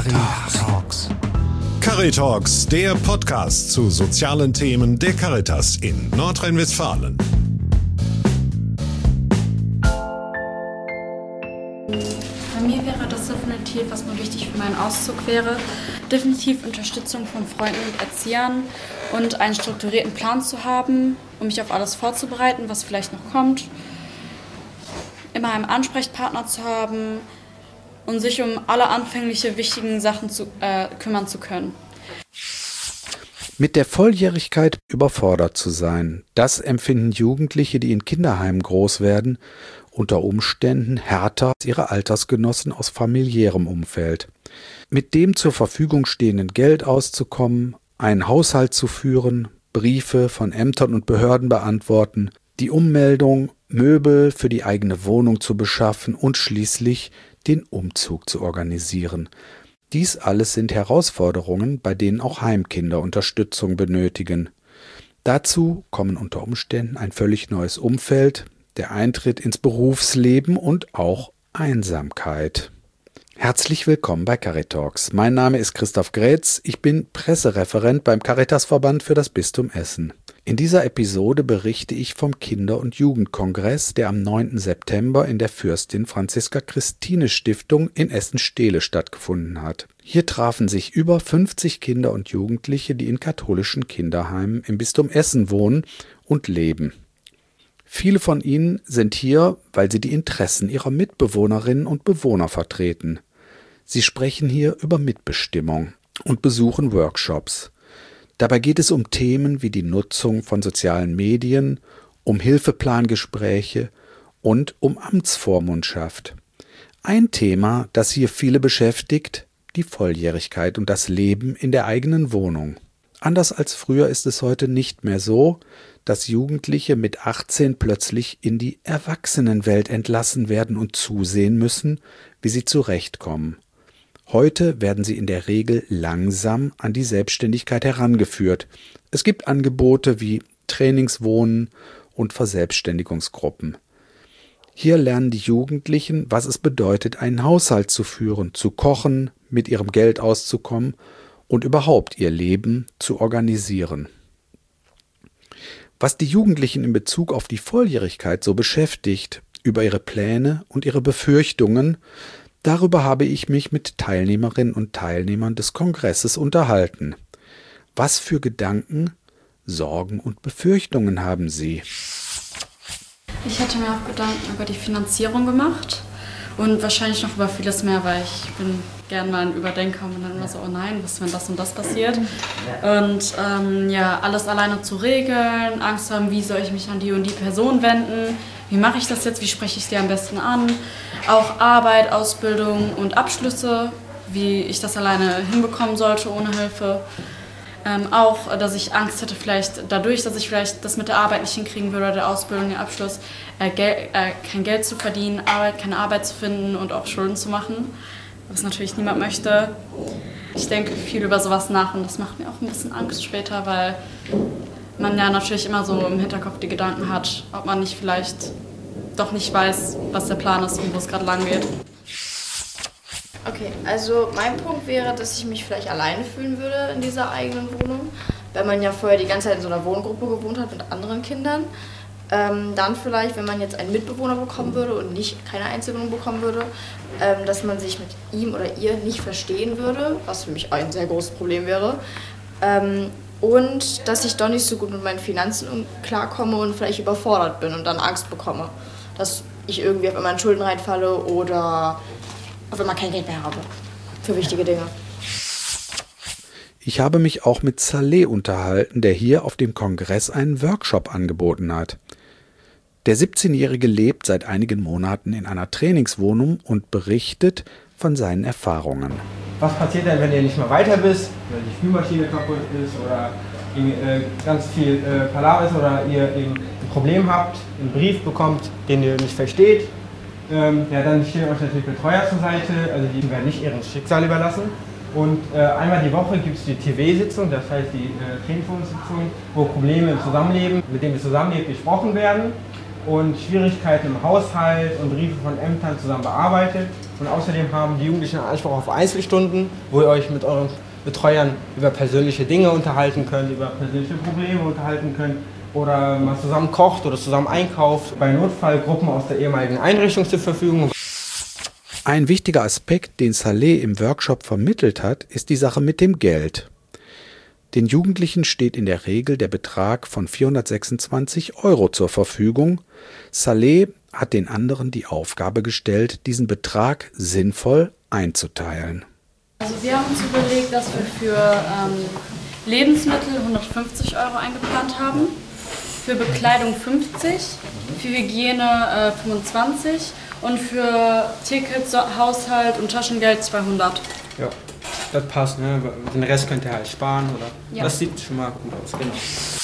Caritalks. Caritalks, der Podcast zu sozialen Themen der Caritas in Nordrhein-Westfalen. Bei mir wäre das definitiv, was mir wichtig für meinen Auszug wäre, definitiv Unterstützung von Freunden und Erziehern und einen strukturierten Plan zu haben, um mich auf alles vorzubereiten, was vielleicht noch kommt. Immer einen Ansprechpartner zu haben und sich um alle anfängliche wichtigen Sachen kümmern zu können. Mit der Volljährigkeit überfordert zu sein, das empfinden Jugendliche, die in Kinderheimen groß werden, unter Umständen härter als ihre Altersgenossen aus familiärem Umfeld. Mit dem zur Verfügung stehenden Geld auszukommen, einen Haushalt zu führen, Briefe von Ämtern und Behörden beantworten, die Ummeldung, Möbel für die eigene Wohnung zu beschaffen und schließlich den Umzug zu organisieren. Dies alles sind Herausforderungen, bei denen auch Heimkinder Unterstützung benötigen. Dazu kommen unter Umständen ein völlig neues Umfeld, der Eintritt ins Berufsleben und auch Einsamkeit. Herzlich willkommen bei Caritalks. Mein Name ist Christoph Grätz, ich bin Pressereferent beim Caritasverband für das Bistum Essen. In dieser Episode berichte ich vom Kinder- und Jugendkongress, der am 9. September in der Fürstin Franziska Christine Stiftung in Essen-Stehle stattgefunden hat. Hier trafen sich über 50 Kinder und Jugendliche, die in katholischen Kinderheimen im Bistum Essen wohnen und leben. Viele von ihnen sind hier, weil sie die Interessen ihrer Mitbewohnerinnen und Bewohner vertreten. Sie sprechen hier über Mitbestimmung und besuchen Workshops. Dabei geht es um Themen wie die Nutzung von sozialen Medien, um Hilfeplangespräche und um Amtsvormundschaft. Ein Thema, das hier viele beschäftigt, die Volljährigkeit und das Leben in der eigenen Wohnung. Anders als früher ist es heute nicht mehr so, dass Jugendliche mit 18 plötzlich in die Erwachsenenwelt entlassen werden und zusehen müssen, wie sie zurechtkommen. Heute werden sie in der Regel langsam an die Selbstständigkeit herangeführt. Es gibt Angebote wie Trainingswohnen und Verselbstständigungsgruppen. Hier lernen die Jugendlichen, was es bedeutet, einen Haushalt zu führen, zu kochen, mit ihrem Geld auszukommen und überhaupt ihr Leben zu organisieren. Was die Jugendlichen in Bezug auf die Volljährigkeit so beschäftigt, über ihre Pläne und ihre Befürchtungen, darüber habe ich mich mit Teilnehmerinnen und Teilnehmern des Kongresses unterhalten. Was für Gedanken, Sorgen und Befürchtungen haben Sie? Ich hätte mir auch Gedanken über die Finanzierung gemacht und wahrscheinlich noch über vieles mehr, weil ich bin gern mal ein Überdenker und dann immer so, oh nein, was, wenn das und das passiert? Und alles alleine zu regeln, Angst haben, wie soll ich mich an die und die Person wenden? Wie mache ich das jetzt? Wie spreche ich sie am besten an? Auch Arbeit, Ausbildung und Abschlüsse, wie ich das alleine hinbekommen sollte ohne Hilfe. Auch, dass ich Angst hätte, vielleicht dadurch, dass ich vielleicht das mit der Arbeit nicht hinkriegen würde, oder der Ausbildung, den Abschluss, kein Geld zu verdienen, keine Arbeit zu finden und auch Schulden zu machen, was natürlich niemand möchte. Ich denke viel über sowas nach und das macht mir auch ein bisschen Angst später, weil man ja natürlich immer so im Hinterkopf die Gedanken hat, ob man nicht vielleicht doch nicht weiß, was der Plan ist und wo es gerade lang geht. Okay, also mein Punkt wäre, dass ich mich vielleicht alleine fühlen würde in dieser eigenen Wohnung, weil man ja vorher die ganze Zeit in so einer Wohngruppe gewohnt hat mit anderen Kindern. Dann vielleicht, wenn man jetzt einen Mitbewohner bekommen würde und nicht keine Einzelwohnung bekommen würde, dass man sich mit ihm oder ihr nicht verstehen würde, was für mich ein sehr großes Problem wäre. Und dass ich doch nicht so gut mit meinen Finanzen klarkomme und vielleicht überfordert bin und dann Angst bekomme, dass ich irgendwie auf einmal in Schulden reinfalle oder auf einmal kein Geld mehr habe für wichtige Dinge. Ich habe mich auch mit Saleh unterhalten, der hier auf dem Kongress einen Workshop angeboten hat. Der 17-Jährige lebt seit einigen Monaten in einer Trainingswohnung und berichtet von seinen Erfahrungen. Was passiert denn, wenn ihr nicht mehr weiter bist, wenn die Spülmaschine kaputt ist oder ganz viel Palaver ist oder ihr eben ein Problem habt, einen Brief bekommt, den ihr nicht versteht? Dann stehen euch natürlich Betreuer zur Seite, also die werden nicht ihrem Schicksal überlassen. Und einmal die Woche gibt es die TV-Sitzung, das heißt die Trainingssitzung, wo Probleme im Zusammenleben, mit denen ihr zusammenlebt, besprochen werden. und Schwierigkeiten im Haushalt und Briefe von Ämtern zusammen bearbeitet. Und außerdem haben die Jugendlichen Anspruch auf Einzelstunden, wo ihr euch mit euren Betreuern über persönliche Dinge unterhalten könnt, über persönliche Probleme unterhalten könnt oder mal zusammen kocht oder zusammen einkauft. Bei Notfallgruppen aus der ehemaligen Einrichtung zur Verfügung. Ein wichtiger Aspekt, den Saleh im Workshop vermittelt hat, ist die Sache mit dem Geld. Den Jugendlichen steht in der Regel der Betrag von 426 € zur Verfügung. Saleh hat den anderen die Aufgabe gestellt, diesen Betrag sinnvoll einzuteilen. Also wir haben uns überlegt, dass wir für Lebensmittel 150 € eingeplant haben, für Bekleidung 50, für Hygiene 25 und für Tickets, Haushalt und Taschengeld 200. Ja, das passt, ne? Den Rest könnt ihr halt sparen, oder? Ja. Das sieht schon mal gut aus, genau.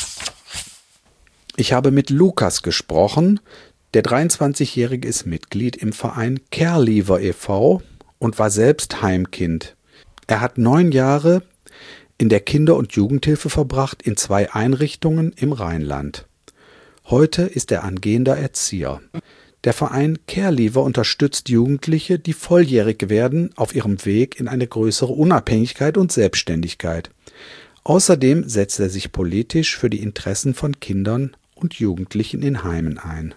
Ich habe mit Lukas gesprochen. Der 23-Jährige ist Mitglied im Verein Care-Lever e.V. und war selbst Heimkind. Er hat 9 Jahre in der Kinder- und Jugendhilfe verbracht in 2 Einrichtungen im Rheinland. Heute ist er angehender Erzieher. Der Verein Care-Lever unterstützt Jugendliche, die volljährig werden, auf ihrem Weg in eine größere Unabhängigkeit und Selbstständigkeit. Außerdem setzt er sich politisch für die Interessen von Kindern und Jugendlichen in Heimen ein.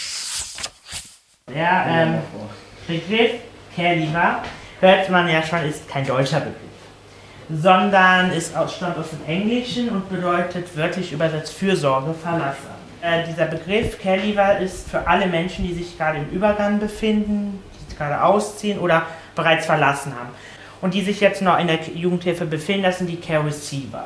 Der Begriff Care-Lever, hört man ja schon, ist kein deutscher Begriff, sondern stammt aus dem Englischen und bedeutet wörtlich übersetzt Fürsorge, Verlasser. Dieser Begriff Care-Lever ist für alle Menschen, die sich gerade im Übergang befinden, die sich gerade ausziehen oder bereits verlassen haben und die sich jetzt noch in der Jugendhilfe befinden, das sind die Care-Receiver.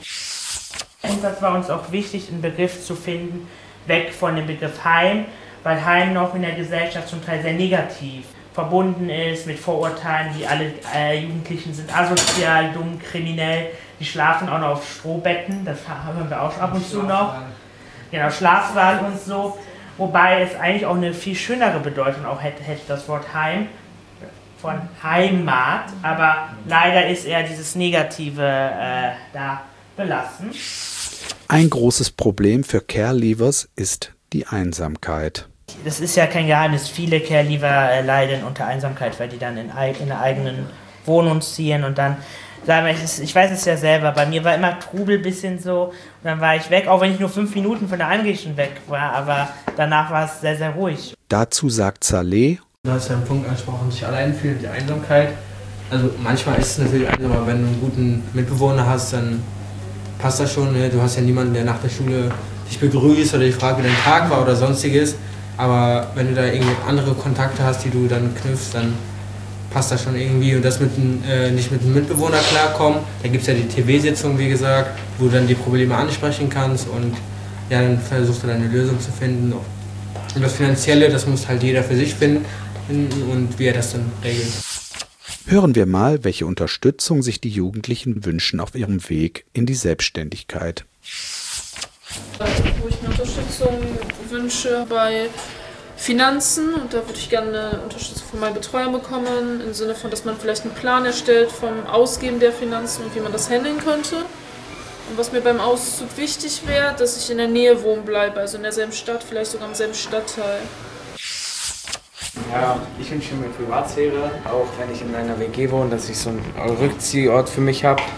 Und das war uns auch wichtig, einen Begriff zu finden, weg von dem Begriff Heim, weil Heim noch in der Gesellschaft zum Teil sehr negativ verbunden ist mit Vorurteilen, wie alle Jugendlichen sind asozial, dumm, kriminell, die schlafen auch noch auf Strohbetten, das hören wir auch ab und zu noch. Genau, Schlafsaal und so, wobei es eigentlich auch eine viel schönere Bedeutung auch hätte das Wort Heim, von Heimat, aber leider ist eher dieses Negative da belassen. Ein großes Problem für Care-Levers ist die Einsamkeit. Das ist ja kein Geheimnis, viele Care-Lever leiden unter Einsamkeit, weil die dann in einer eigenen Wohnung ziehen und dann, ich weiß es ja selber, bei mir war immer Trubel ein bisschen so und dann war ich weg, auch wenn ich nur 5 Minuten von der Einrichtung weg war, aber danach war es sehr, sehr ruhig. Dazu sagt Saleh: Du hast ja einen Punkt angesprochen, sich allein fühlen, die Einsamkeit. Also manchmal ist es natürlich einsam, aber wenn du einen guten Mitbewohner hast, dann passt das schon. Ne? Du hast ja niemanden, der nach der Schule dich begrüßt oder dich fragt, wie dein Tag war oder sonstiges. Aber wenn du da irgendwie andere Kontakte hast, die du dann knüpfst, dann passt das schon irgendwie. Und das nicht mit einem Mitbewohner klarkommen, da gibt es ja die TV-Sitzung, wie gesagt, wo du dann die Probleme ansprechen kannst und ja, dann versuchst du dann eine Lösung zu finden. Und das Finanzielle, das muss halt jeder für sich finden und wie er das dann regelt. Hören wir mal, welche Unterstützung sich die Jugendlichen wünschen auf ihrem Weg in die Selbstständigkeit. Wo ich eine Unterstützung wünsche bei Finanzen, und da würde ich gerne eine Unterstützung von meinen Betreuern bekommen, im Sinne von, dass man vielleicht einen Plan erstellt vom Ausgeben der Finanzen und wie man das handeln könnte. Und was mir beim Auszug wichtig wäre, dass ich in der Nähe wohnen bleibe, also in derselben Stadt, vielleicht sogar im selben Stadtteil. Ja, ich wünsche mir Privatsphäre, auch wenn ich in einer WG wohne, dass ich so einen Rückziehort für mich habe.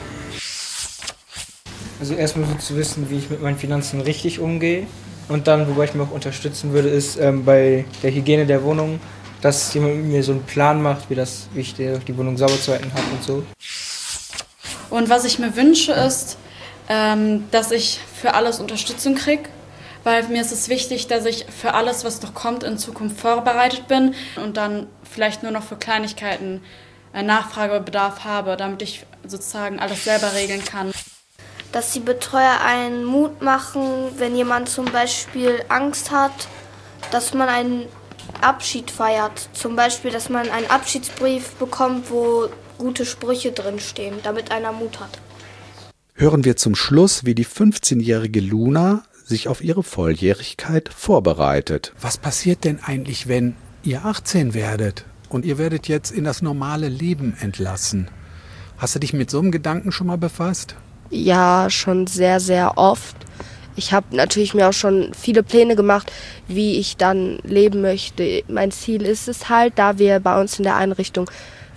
Also erstmal so zu wissen, wie ich mit meinen Finanzen richtig umgehe. Und dann, wobei ich mir auch unterstützen würde, ist bei der Hygiene der Wohnung, dass jemand mit mir so einen Plan macht, wie ich die Wohnung sauber zu halten habe und so. Und was ich mir wünsche ist, dass ich für alles Unterstützung kriege, weil mir ist es wichtig, dass ich für alles, was noch kommt, in Zukunft vorbereitet bin und dann vielleicht nur noch für Kleinigkeiten Nachfragebedarf habe, damit ich sozusagen alles selber regeln kann. Dass die Betreuer einen Mut machen, wenn jemand zum Beispiel Angst hat, dass man einen Abschied feiert. Zum Beispiel, dass man einen Abschiedsbrief bekommt, wo gute Sprüche drinstehen, damit einer Mut hat. Hören wir zum Schluss, wie die 15-jährige Luna sich auf ihre Volljährigkeit vorbereitet. Was passiert denn eigentlich, wenn ihr 18 werdet und ihr werdet jetzt in das normale Leben entlassen? Hast du dich mit so einem Gedanken schon mal befasst? Ja, schon sehr, sehr oft. Ich habe natürlich mir auch schon viele Pläne gemacht, wie ich dann leben möchte. Mein Ziel ist es halt, da wir bei uns in der Einrichtung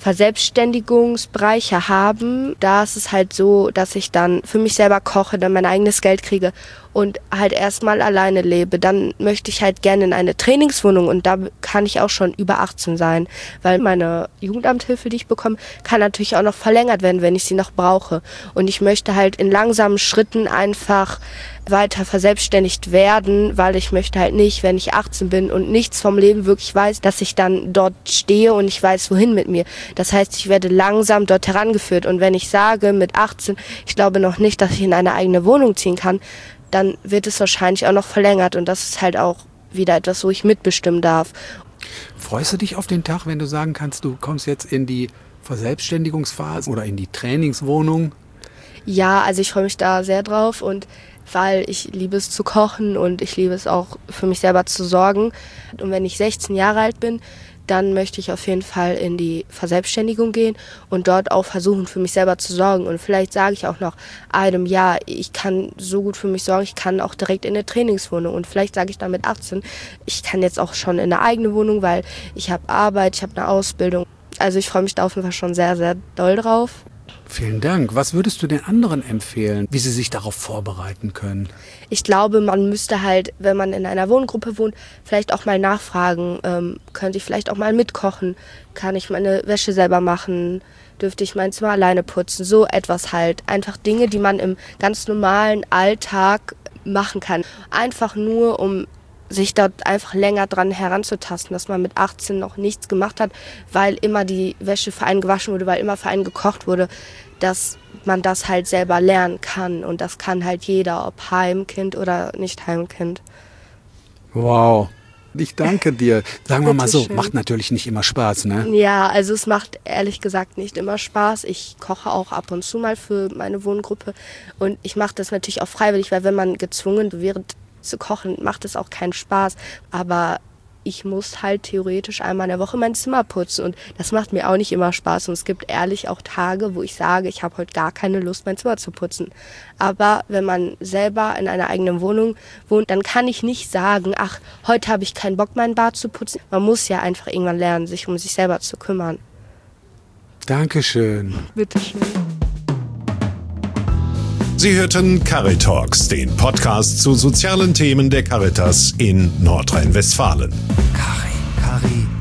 Verselbstständigungsbereiche haben, da ist es halt so, dass ich dann für mich selber koche, dann mein eigenes Geld kriege und halt erstmal alleine lebe. Dann möchte ich halt gerne in eine Trainingswohnung und da kann ich auch schon über 18 sein, weil meine Jugendamthilfe, die ich bekomme, kann natürlich auch noch verlängert werden, wenn ich sie noch brauche. Und ich möchte halt in langsamen Schritten einfach weiter verselbstständigt werden, weil ich möchte halt nicht, wenn ich 18 bin und nichts vom Leben wirklich weiß, dass ich dann dort stehe und ich weiß, wohin mit mir. Das heißt, ich werde langsam dort herangeführt. Und wenn ich sage, mit 18, ich glaube noch nicht, dass ich in eine eigene Wohnung ziehen kann, dann wird es wahrscheinlich auch noch verlängert. Und das ist halt auch wieder etwas, wo ich mitbestimmen darf. Freust du dich auf den Tag, wenn du sagen kannst, du kommst jetzt in die Verselbstständigungsphase oder in die Trainingswohnung? Ja, also ich freue mich da sehr drauf und weil ich liebe es zu kochen und ich liebe es auch für mich selber zu sorgen. Und wenn ich 16 Jahre alt bin, dann möchte ich auf jeden Fall in die Verselbstständigung gehen und dort auch versuchen, für mich selber zu sorgen. Und vielleicht sage ich auch nach einem Jahr, ich kann so gut für mich sorgen, ich kann auch direkt in eine Trainingswohnung. Und vielleicht sage ich dann mit 18, ich kann jetzt auch schon in eine eigene Wohnung, weil ich habe Arbeit, ich habe eine Ausbildung. Also ich freue mich da auf jeden Fall schon sehr, sehr doll drauf. Vielen Dank. Was würdest du den anderen empfehlen, wie sie sich darauf vorbereiten können? Ich glaube, man müsste halt, wenn man in einer Wohngruppe wohnt, vielleicht auch mal nachfragen, könnte ich vielleicht auch mal mitkochen, kann ich meine Wäsche selber machen, dürfte ich mein Zimmer alleine putzen, so etwas halt. Einfach Dinge, die man im ganz normalen Alltag machen kann. Einfach nur, um sich dort einfach länger dran heranzutasten, dass man mit 18 noch nichts gemacht hat, weil immer die Wäsche für einen gewaschen wurde, weil immer für einen gekocht wurde, dass man das halt selber lernen kann. Und das kann halt jeder, ob Heimkind oder nicht Heimkind. Wow, ich danke dir. Sagen wir mal so, macht natürlich nicht immer Spaß, ne? Ja, also es macht ehrlich gesagt nicht immer Spaß. Ich koche auch ab und zu mal für meine Wohngruppe und ich mache das natürlich auch freiwillig, weil wenn man gezwungen wird zu kochen, macht es auch keinen Spaß. Aber ich muss halt theoretisch einmal in der Woche mein Zimmer putzen und das macht mir auch nicht immer Spaß. Und es gibt ehrlich auch Tage, wo ich sage, ich habe heute gar keine Lust, mein Zimmer zu putzen. Aber wenn man selber in einer eigenen Wohnung wohnt, dann kann ich nicht sagen, ach, heute habe ich keinen Bock, mein Bad zu putzen. Man muss ja einfach irgendwann lernen, sich um sich selber zu kümmern. Dankeschön. Bitteschön. Sie hörten Caritalks, den Podcast zu sozialen Themen der Caritas in Nordrhein-Westfalen. Cari.